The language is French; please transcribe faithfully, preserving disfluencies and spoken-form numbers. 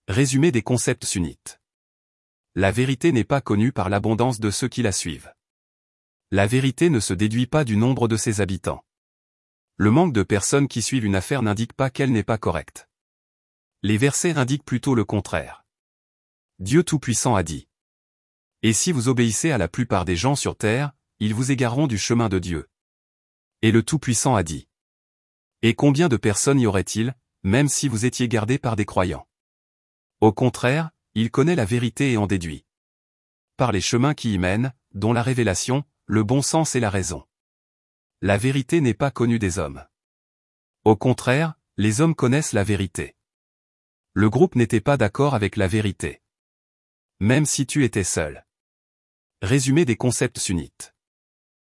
Résumé des concepts sunnites. La vérité n'est pas connue par l'abondance de ceux qui la suivent. La vérité ne se déduit pas du nombre de ses habitants. Le manque de personnes qui suivent une affaire n'indique pas qu'elle n'est pas correcte. Les versets indiquent plutôt le contraire. Dieu Tout-Puissant a dit. Et si vous obéissez à la plupart des gens sur terre, ils vous égareront du chemin de Dieu. Et le Tout-Puissant a dit. Et combien de personnes y aurait-il, même si vous étiez gardés par des croyants? Au contraire, il connaît la vérité et en déduit. Par les chemins qui y mènent, dont la révélation, le bon sens et la raison. La vérité n'est pas connue des hommes. Au contraire, les hommes connaissent la vérité. Le groupe n'était pas d'accord avec la vérité. Même si tu étais seul. Résumé des concepts sunnites.